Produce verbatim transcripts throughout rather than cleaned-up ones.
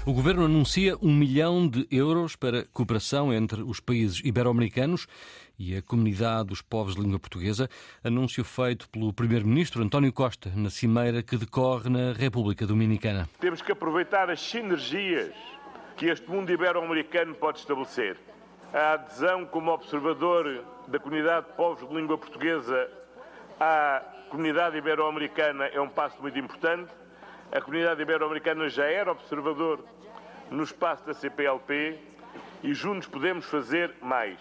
O Governo anuncia um milhão de euros para cooperação entre os países ibero-americanos e a comunidade dos povos de língua portuguesa. Anúncio feito pelo Primeiro-Ministro António Costa na cimeira que decorre na República Dominicana. Temos que aproveitar as sinergias que este mundo ibero-americano pode estabelecer. A adesão como observador da comunidade de povos de língua portuguesa à comunidade ibero-americana é um passo muito importante. A comunidade ibero-americana já era observador no espaço da C P L P e juntos podemos fazer mais.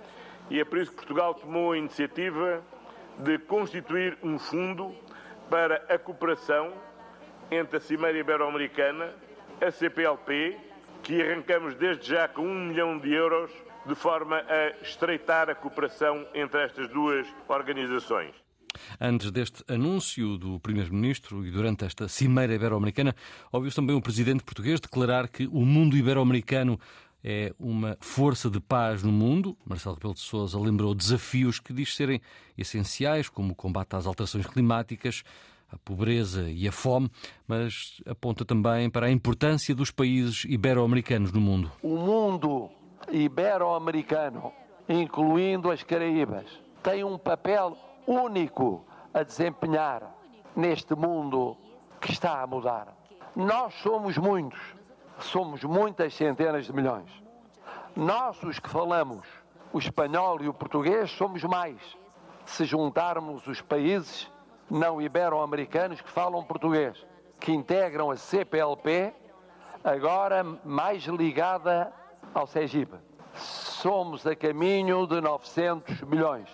E é por isso que Portugal tomou a iniciativa de constituir um fundo para a cooperação entre a Cimeira Ibero-Americana, a C P L P, que arrancamos desde já com um milhão de euros, de forma a estreitar a cooperação entre estas duas organizações. Antes deste anúncio do Primeiro-Ministro e durante esta Cimeira Ibero-Americana, ouviu-se também o Presidente português declarar que o mundo ibero-americano é uma força de paz no mundo. Marcelo Rebelo de Sousa lembrou desafios que diz serem essenciais, como o combate às alterações climáticas, a pobreza e a fome, mas aponta também para a importância dos países ibero-americanos no mundo. O mundo ibero-americano, incluindo as Caraíbas, tem um papel único a desempenhar neste mundo que está a mudar. Nós somos muitos, somos muitas centenas de milhões. Nós, os que falamos o espanhol e o português, somos mais. Se juntarmos os países não ibero-americanos que falam português, que integram a C P L P, agora mais ligada ao Sergipe, somos a caminho de novecentos milhões.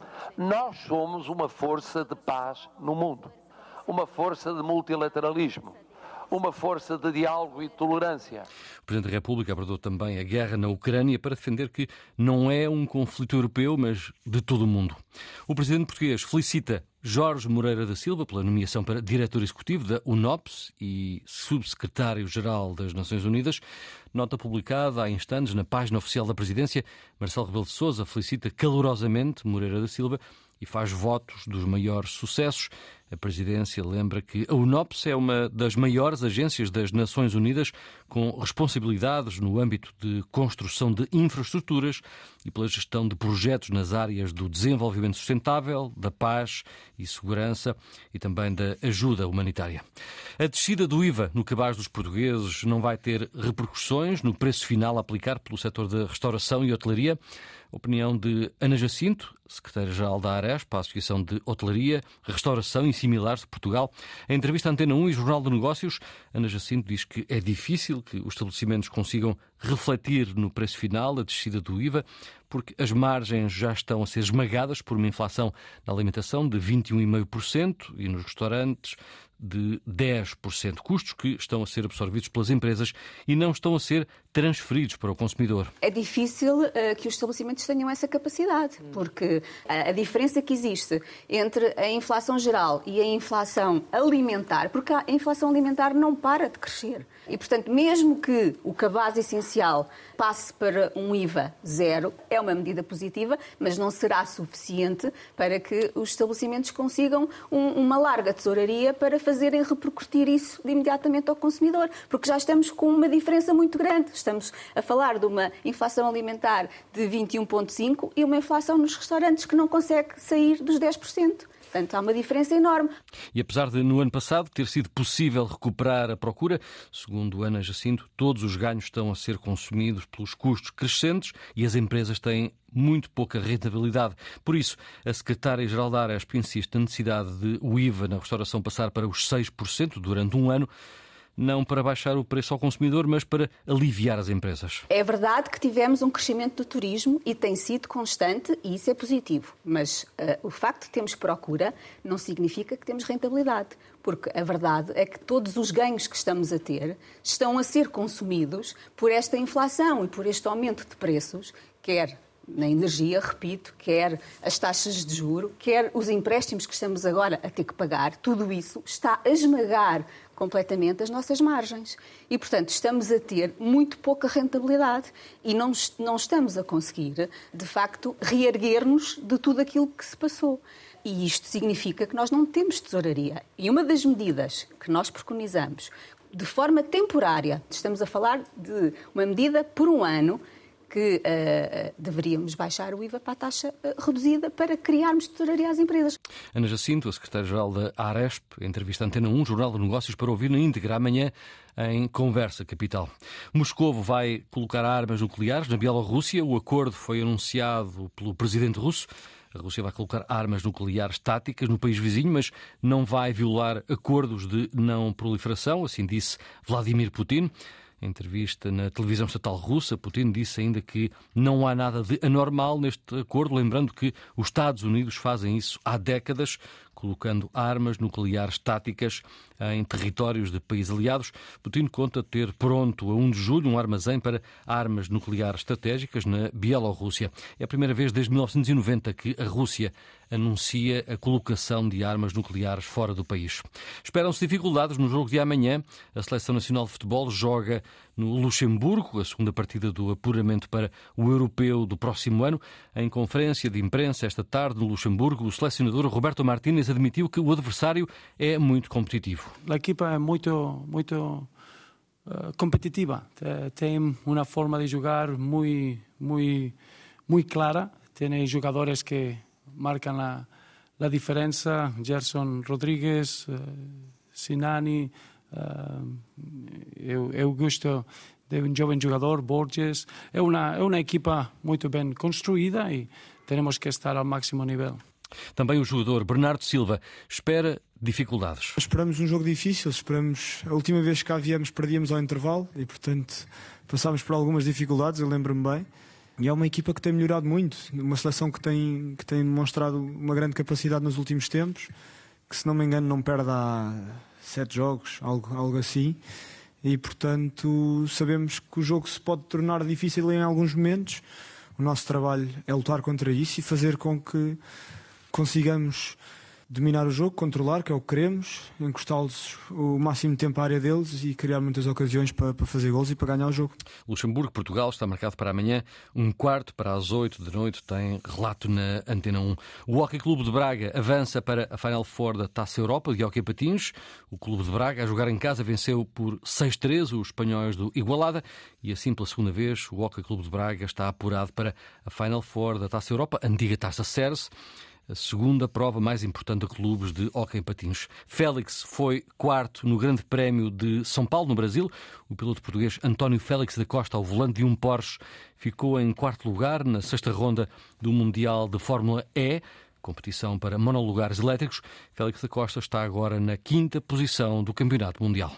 Nós somos uma força de paz no mundo, uma força de multilateralismo, uma força de diálogo e tolerância. O Presidente da República abordou também a guerra na Ucrânia para defender que não é um conflito europeu, mas de todo o mundo. O Presidente português felicita Jorge Moreira da Silva pela nomeação para diretor executivo da UNOPS e subsecretário-geral das Nações Unidas. Nota publicada há instantes na página oficial da Presidência, Marcelo Rebelo de Sousa felicita calorosamente Moreira da Silva e faz votos dos maiores sucessos. A Presidência lembra que a UNOPS é uma das maiores agências das Nações Unidas com responsabilidades no âmbito de construção de infraestruturas e pela gestão de projetos nas áreas do desenvolvimento sustentável, da paz e segurança e também da ajuda humanitária. A descida do I V A no cabaz dos portugueses não vai ter repercussões no preço final a aplicar pelo setor da restauração e hotelaria. Opinião de Ana Jacinto, secretária-geral da Aresp, a Associação de Hotelaria, Restauração e Similares de Portugal. Em entrevista à Antena um e Jornal de Negócios, Ana Jacinto diz que é difícil que os estabelecimentos consigam refletir no preço final a descida do I V A, porque as margens já estão a ser esmagadas por uma inflação na alimentação de vinte e um vírgula cinco por cento e nos restaurantes de dez por cento, custos que estão a ser absorvidos pelas empresas e não estão a ser transferidos para o consumidor. É difícil uh, que os estabelecimentos tenham essa capacidade, porque a, a diferença que existe entre a inflação geral e a inflação alimentar, porque a inflação alimentar não para de crescer. E, portanto, mesmo que o cabaz essencial passe para um I V A zero, é uma medida positiva, mas não será suficiente para que os estabelecimentos consigam um, uma larga tesouraria para fazerem repercutir isso de imediatamente ao consumidor, porque já estamos com uma diferença muito grande. Estamos a falar de uma inflação alimentar de vinte e um vírgula cinco por cento e uma inflação nos restaurantes que não consegue sair dos dez por cento. Portanto, há uma diferença enorme. E apesar de, no ano passado, ter sido possível recuperar a procura, segundo Ana Jacinto, todos os ganhos estão a ser consumidos pelos custos crescentes e as empresas têm muito pouca rentabilidade. Por isso, a secretária-geral da Aresp insiste na necessidade de o I V A na restauração passar para os seis por cento durante um ano, não para baixar o preço ao consumidor, mas para aliviar as empresas. É verdade que tivemos um crescimento do turismo e tem sido constante e isso é positivo. Mas uh, o facto de termos procura não significa que temos rentabilidade. Porque a verdade é que todos os ganhos que estamos a ter estão a ser consumidos por esta inflação e por este aumento de preços, quer na energia, repito, quer as taxas de juro, quer os empréstimos que estamos agora a ter que pagar, tudo isso está a esmagar completamente as nossas margens. E, portanto, estamos a ter muito pouca rentabilidade e não, não estamos a conseguir, de facto, reerguer-nos de tudo aquilo que se passou. E isto significa que nós não temos tesouraria. E uma das medidas que nós preconizamos de forma temporária, estamos a falar de uma medida por um ano, que uh, deveríamos baixar o I V A para a taxa uh, reduzida para criarmos tesouraria às empresas. Ana Jacinto, a secretária-geral da Aresp, entrevista Antena um, Jornal de Negócios, para ouvir na íntegra amanhã em Conversa Capital. Moscovo vai colocar armas nucleares na Bielorrússia. O acordo foi anunciado pelo presidente russo. A Rússia vai colocar armas nucleares táticas no país vizinho, mas não vai violar acordos de não proliferação, assim disse Vladimir Putin. Em entrevista na televisão estatal russa, Putin disse ainda que não há nada de anormal neste acordo, lembrando que os Estados Unidos fazem isso há décadas, colocando armas nucleares táticas em territórios de países aliados. Putin conta ter pronto a primeiro de julho um armazém para armas nucleares estratégicas na Bielorrússia. É a primeira vez desde mil novecentos e noventa que a Rússia anuncia a colocação de armas nucleares fora do país. Esperam-se dificuldades no jogo de amanhã. A Seleção Nacional de Futebol joga no Luxemburgo, a segunda partida do apuramento para o europeu do próximo ano. Em conferência de imprensa esta tarde no Luxemburgo, o selecionador Roberto Martínez admitiu que o adversário é muito competitivo. A equipa é muito, muito uh, competitiva. Tem uma forma de jogar muito, muito, muito clara. Tem jogadores que marcam a, a diferença. Gerson Rodrigues, uh, Sinani. Uh, eu, eu gosto de um jovem jogador, Borges. É uma, é uma equipa muito bem construída e temos que estar ao máximo nível. Também o jogador Bernardo Silva espera dificuldades. Esperamos um jogo difícil, esperamos. A última vez que cá viemos perdíamos ao intervalo e, portanto, passámos por algumas dificuldades, eu lembro-me bem. E é uma equipa que tem melhorado muito, uma seleção que tem, que tem demonstrado uma grande capacidade nos últimos tempos, que, se não me engano, não perde há sete jogos, algo, algo assim. E, portanto, sabemos que o jogo se pode tornar difícil em alguns momentos. O nosso trabalho é lutar contra isso e fazer com que consigamos dominar o jogo, controlar, que é o que queremos, encostá-los o máximo tempo à área deles e criar muitas ocasiões para, para fazer gols e para ganhar o jogo. Luxemburgo, Portugal, está marcado para amanhã. Um quarto para as oito da noite, tem relato na Antena um. O Hockey Clube de Braga avança para a Final Four da Taça Europa de Hóquei Patins. O Clube de Braga, a jogar em casa, venceu por seis a três os espanhóis do Igualada e assim, pela segunda vez, o Hockey Clube de Braga está apurado para a Final Four da Taça Europa, antiga Taça Ceres, a segunda prova mais importante de clubes de hóquei em patins. Félix foi quarto no Grande Prémio de São Paulo, no Brasil. O piloto português António Félix da Costa, ao volante de um Porsche, ficou em quarto lugar na sexta ronda do Mundial de Fórmula E, competição para monolugares elétricos. Félix da Costa está agora na quinta posição do Campeonato Mundial.